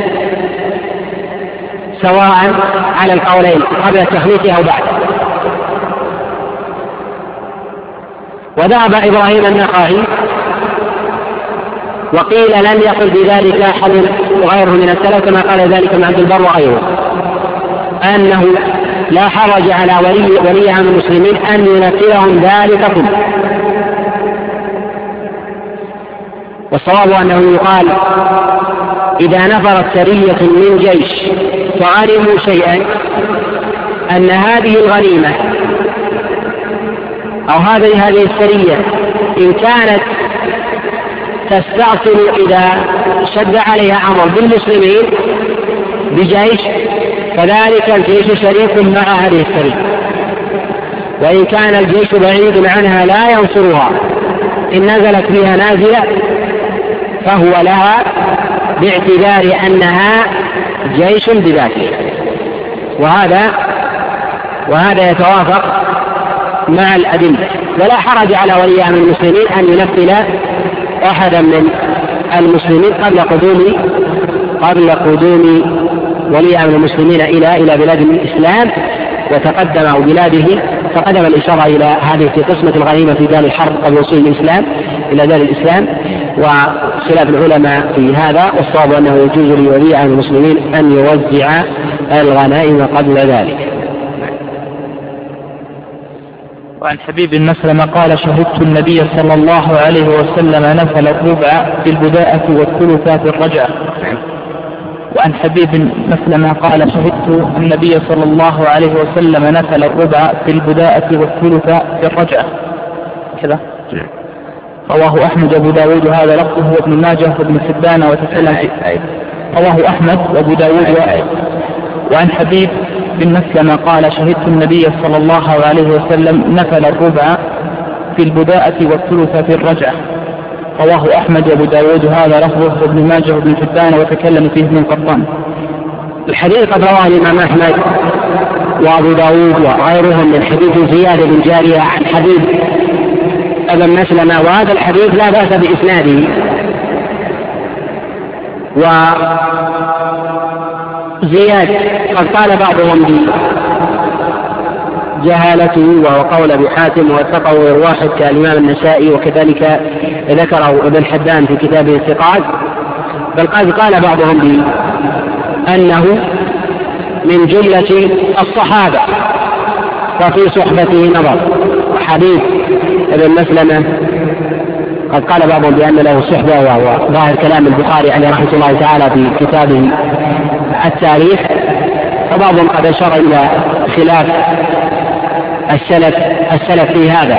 سواء على القولين قبل تخليصها أو بعد. وذهب إبراهيم النخعي وقيل لم يقل بذلك أحد غيره من السلف كما قال ذلك ابن عبد البر وغيره، أنه لا حرج على ولي ولي أمر المسلمين أن ينفذهم ذلك كله. والصواب أنه يقال إذا نفرت سرية من جيش فغنموا شيئا أن هذه الغنيمة أو هذه هذه السرية إن كانت تستأصل إذا شد عليها أمر بالمسلمين بجيش فذلك الجيش شريك مع هذه السرية، وإن كان الجيش بعيد عنها لا ينصرها إن نزلت بها نازلة فهو لها باعتبار أنها جيش بذاته. وهذا وهذا يتوافق مع الأدلة، ولا حرج على ولي أمر المسلمين أن ينفذ أحدا من المسلمين قبل قدوم قبل قدوم ولي أمر المسلمين إلى إلى بلاد الإسلام وتقدم أو بلاده. فقدم الإشارة إلى هذه في قسمة الغنيمة في دار الحرب قبل وصول الإسلام إلى دار الإسلام، وخلاف العلماء في هذا، والصواب أنه يجوز لولي أمر المسلمين أن يوزع الغنائم قبل ذلك. وعن حبيب بن مسلمة قال شهدت النبي صلى الله عليه وسلم نفل الربع في البداءة والثلث في الرجعة. وعن حبيب بن مسلمة قال شهدت النبي صلى الله عليه وسلم نفل الربع في البداءة والثلث في الرجعة كذا. رواه أحمد وأبو داود وهذا لفظه وابن ماجه وابن حبان وتكلم فيه. رواه أحمد وأبو داود. وعن حبيب بن مسلمة قال شهدت النبي صلى الله عليه وسلم نفل الربع في البداءة والثلث في الرجعة. رواه أحمد وأبو داود وهذا لفظه وابن ماجه وابن حبان وتكلم فيه ابن قطان. الحديث قد رواه الإمام أحمد وأبو داود وغيرهم من حديث زياد بن جارية عن حبيب بن مسلمة، وهذا الحديث لا بأس بإسناده. وزياد قد قال بعضهم بجهالته وهو قول أبي حاتم وثقه غير واحد كالإمام النسائي، وكذلك ذكره ابن حبان في كتابه الثقات. بل قد قال بعضهم بأنه من جملة الصحابة وفي صحبته نظر. حديث ابن مسلمة قد قال بعضهم بأن له صحبة، وهو ظاهر كلام البخاري عليه رحمة الله تعالى في كتابه التاريخ، وبعضهم قد أشار إلى خلاف السلف السلف في هذا.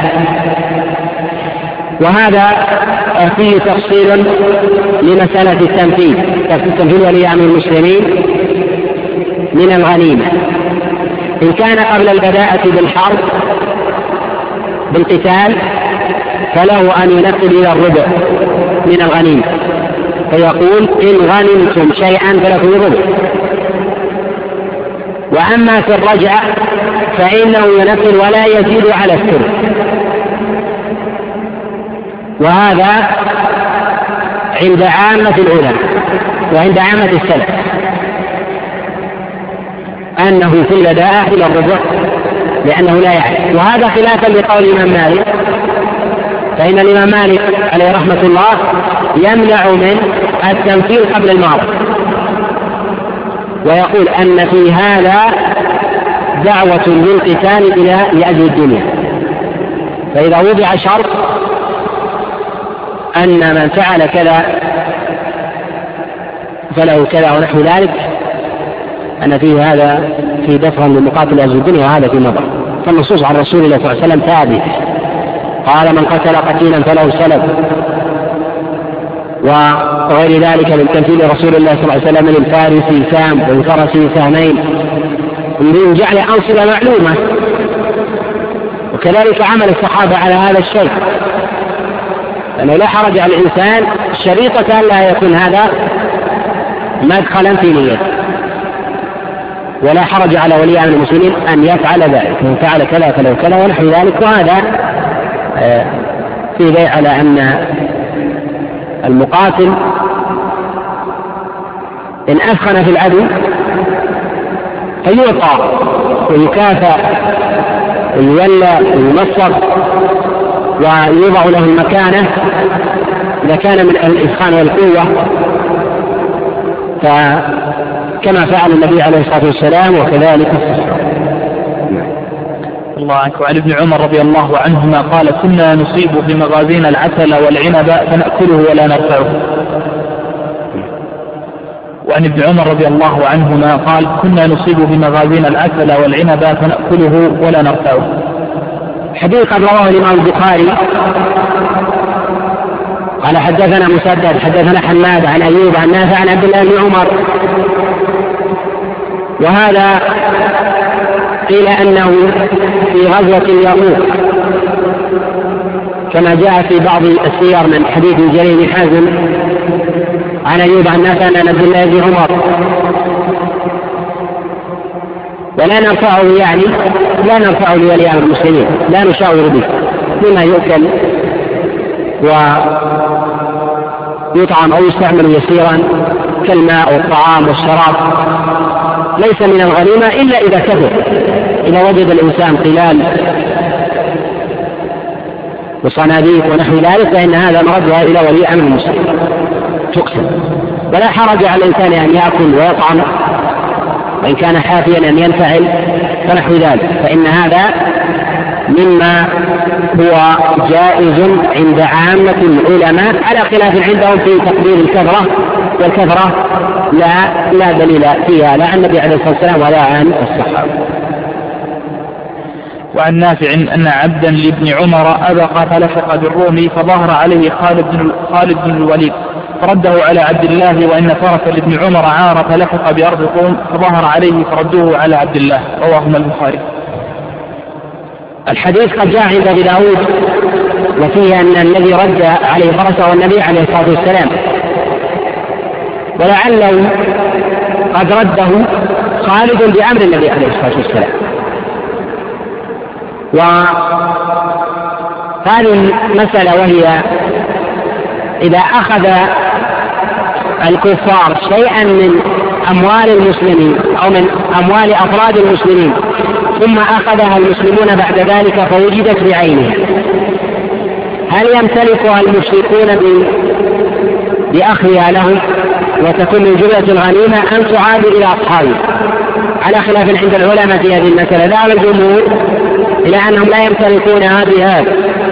وهذا فيه تفصيل لمسألة التنفيذ تنفيذ ولي أمر المسلمين من الغنيمة. إن كان قبل البداءة بالحرب بالقتال فله أن ينفذ إلى الربع من الغنيمة، فيقول إن غنمتم شيئا فلكم الربع. وأما في الرجعة فإنه ينفذ ولا يزيد على الثلث. وهذا عند عامة العلماء وعند عامة السلف أنه في البداءة إلى الربع لأنه لا يعرف. وهذا خلافا لقول الإمام مالك، فإن الإمام مالك عليه رحمة الله يمنع من التنفيذ قبل المعركة، ويقول أن في هذا دعوة للقتال إلى لأجل الدنيا. فإذا وضع شرط أن من فعل كذا فله كذا ونحو ذلك، أن فيه هذا في دفع للمقاتل لأجل الدنيا، وهذا في نظر. فالنصوص عن رسول الله صلى الله عليه وسلم ثابت، قال من قتل قتيلا فله سلب، وغير ذلك من تمثيل رسول الله صلى الله عليه وسلم للفارس سام والفرس سامين من جعل أنصبة معلومة. وكذلك عمل الصحابة على هذا الشيء، لأنه لا حرج على الإنسان شريطة لا يكون هذا مدخلا في نيته، ولا حرج على ولي أمر المسلمين أن يفعل ذلك، من فعل كذا فلو كذا ونحو ذلك. وهذا في دليل على أن المقاتل إن أثخن في العدو فيعطى ويكافأ ويولى وينصر ويوضع له المكانة إذا كان من الإسخان والقوة، فكما فعل النبي عليه الصلاة والسلام وكذلك الصحابة. الله عنك. وعن ابن عمر رضي الله عنهما قال: كنا نصيب في مغازينا العسل والعنب فنأكله ولا نرفعه. وعن ابن عمر رضي الله عنهما قال: كنا نصيب في مغازينا العسل والعنب فنأكله ولا نرفعه. حديث قد رواه الإمام البخاري قال: حدثنا مسدد حدثنا حماد عن أيوب عن نافع عن عبد الله بن عمر. وهذا قيل أنه في غزوة اليرموك كما جاء في بعض السير من حديث جرير بن حازم عن أيوب عن نافع عن عبد الله بن عمر. ولا نرفعه يعني لا نرفعه لولي أمر المسلمين، لا نشاور به، مما يؤكل ويطعم أو يستعمل يسيرا كالماء والطعام والشراب، ليس من الغنيمة إلا إذا كثر، إذا وجد الإنسان قلال وصناديق ونحو ذلك فإن هذا مردها إلى ولي أمر المسلمين تقسم. ولا حرج على الإنسان أن يأكل ويطعم، وإن كان حافيا أن ينفعل فنحو ذلك، فإن هذا مما هو جائز عند عامة العلماء، على خلاف عندهم في تقدير الكثرة، والكثرة لا لا دليل فيها لا عن النبي عليه الصلاة والسلام ولا عن الصحابة. وعن نافع أن عبدا لابن عمر أبق فلحق بالروم فظهر عليه خالد بن, خالد بن الوليد فرده على عبد الله، وإن فرس لابن عمر عار فلحق بأرض الروم فظهر عليه فردوه على عبد الله. رواهما البخاري. الحديث قد جاء عند أبي داود وفيه أن الذي رد عليه فرسه النبي عليه الصلاة والسلام، ولعله قد رده خالد بأمر النبي عليه الصلاة والسلام. وهذه المسألة وهي إذا أخذ الكفار شيئا من أموال المسلمين أو من أموال أفراد المسلمين ثم أخذها المسلمون بعد ذلك فوجدت بعينها، هل يمتلكها المشركون بأخذها لهم وتكون من جملة الغنيمة أم تعاد إلى أصحابها؟ على خلاف عند العلماء في هذه المسألة. ذهب الجمهور إلى أنهم لا يمتلكونها بهذا،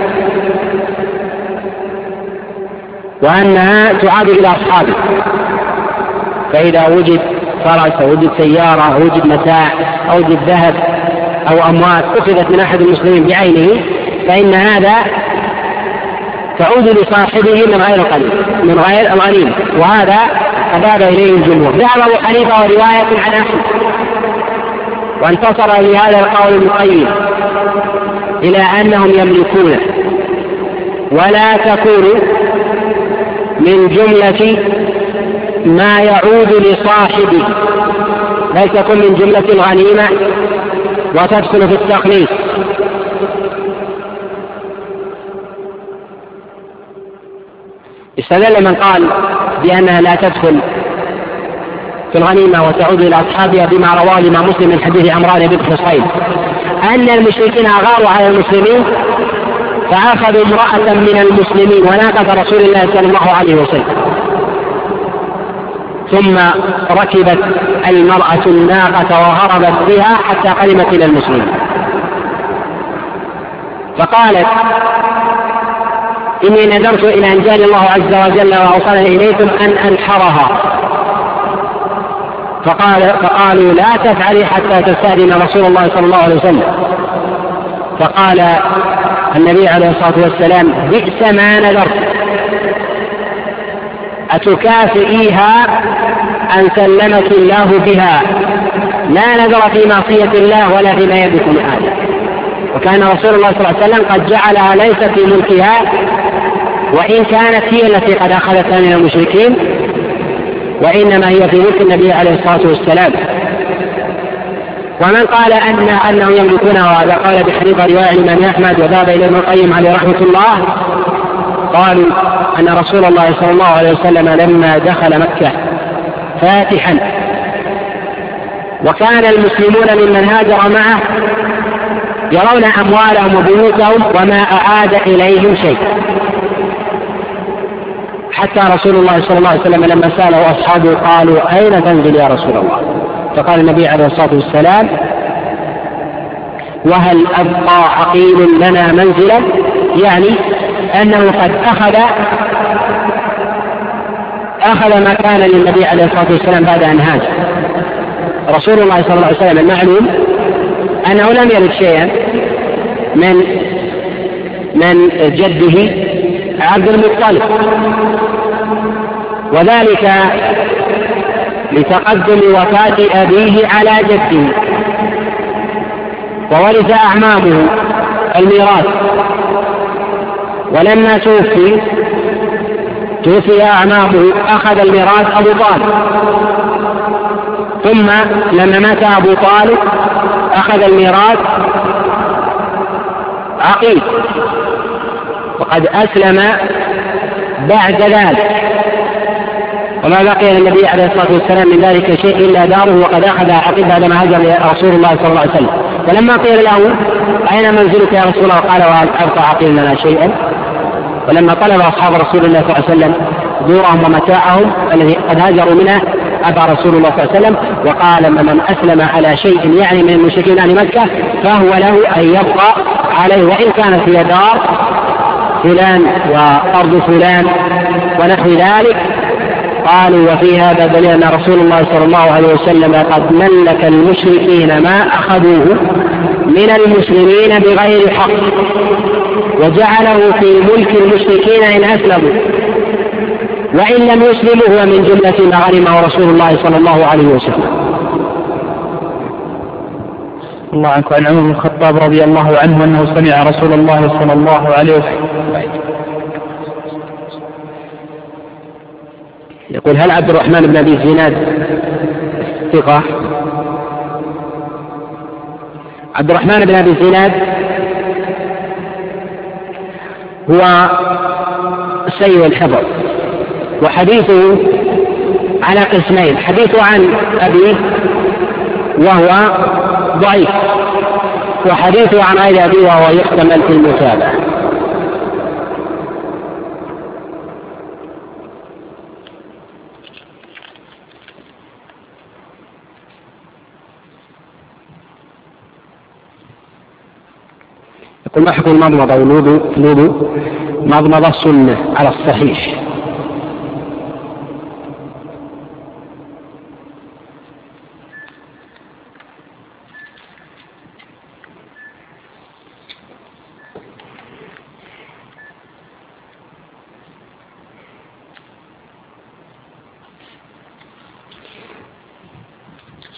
وأنها تعاد إلى أصحابه. فإذا وجد فرس أو وجد سيارة أو وجد متاع أو وجد ذهب أو أموال أخذت من أحد المسلمين بعينه فإن هذا تعود لصاحبه من غير القليل من غير الغنيمة، وهذا ذهب إليه الجمهور. ذهب أبو حنيفة ورواية عن أحمد وانتصر لهذا القول المقيم إلى أنهم يملكونه، ولا تكون من جملة ما يعود لصاحبه، لا تكون من جملة الغنيمة وتدخل في التخليص. استدل من قال بأنها لا تدخل في الغنيمة وتعود إلى أصحابها بما رواه الإمام مسلم من حديث عمران بن حصين أن المشركين أغاروا على المسلمين فأخذوا امرأة من المسلمين وناقة رسول الله صلى الله عليه وسلم، ثم ركبت المرأة الناقة وهربت بها حتى قدمت إلى المسلمين، فقالت إني نذرت إلى أن جاء الله عز وجل وأوصلني إليكم أن أنحرها، فقال فقالوا لا تفعلي حتى تستأذن رسول الله صلى الله عليه وسلم. فقال النبي عليه الصلاة والسلام بئس ما نذرت، أتكافئيها أن سلمك الله بها، لا نذر في معصية الله ولا فيما يملك من آدم. وكان رسول الله صلى الله عليه وسلم قد جعلها ليس في ملكها، وإن كانت هي التي قد أخذتها من المشركين، وإنما هي في ملك النبي عليه الصلاة والسلام. ومن قال أن أنه يملكونها، وهذا قال بحديث رواية الإمام أحمد وذهب إلى ابن القيم عليه رحمة الله، قالوا أن رسول الله صلى الله عليه وسلم لما دخل مكة فاتحا وكان المسلمون ممن هاجر معه يرون أموالهم وبيوتهم وما أعاد إليهم شيء. حتى رسول الله صلى الله عليه وسلم لما سأله أصحابه قالوا أين تنزل يا رسول الله؟ فقال النبي عليه الصلاة والسلام وهل أبقى عقيل لنا منزلا؟ يعني أنه قد أخذ أخذ ما كان للنبي عليه الصلاة والسلام بعد أن هاجر. رسول الله صلى الله عليه وسلم المعلوم أنه لم يلد شيئا من من جده عبد المطلب، وذلك لتقدم وفاة أبيه على جده، وورث أعمامه الميراث، ولما توفي توفي أعمامه أخذ الميراث أبو طالب، ثم لما مات أبو طالب أخذ الميراث عقيل، وقد أسلم بعد ذلك، وما بقي للنبي عليه الصلاة والسلام من ذلك شيء إلا داره، وقد أخذ عقيل بعدما هاجر رسول الله صلى الله عليه وسلم. فلما قيل له أين منزلك يا رسول الله؟ قال وهل أبقى عقيل لنا شيئا؟ ولما طلب أصحاب رسول الله صلى الله عليه وسلم دورهم ومتاعهم الذي قد هاجروا منه أبى رسول الله صلى الله عليه وسلم، وقال من أسلم على شيء يعني من المشركين أهل مكة فهو له أن يبقى عليه، وإن كانت هي دار فلان وأرض فلان ونحو ذلك. قالوا وفي هذا دليل أن رسول الله صلى الله عليه وسلم قد ملك المشركين ما أخذوه من المسلمين بغير حق، وجعله في ملك المشركين إن أسلموا، وإن لم يسلموا هو من جملة ما غنمه رسول الله صلى الله عليه وسلم. الله عنك. عن عمر بن الخطاب رضي الله عنه أنه سمع رسول الله صلى الله عليه وسلم يقول هل عبد الرحمن بن أبي زناد ثقة؟ عبد الرحمن بن أبي زناد هو سيء الحفظ، وحديثه على قسمين: حديثه عن أبيه وهو ضعيف، وحديثه عن غير أبيه وهو يحتمل في المتابعة. يقول ما حكم المضمضة والوضوء؟ مضمضة السنة على الصحيح.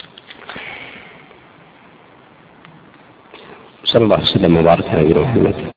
صلى الله عليه وسلم وبارك على نبينا محمد.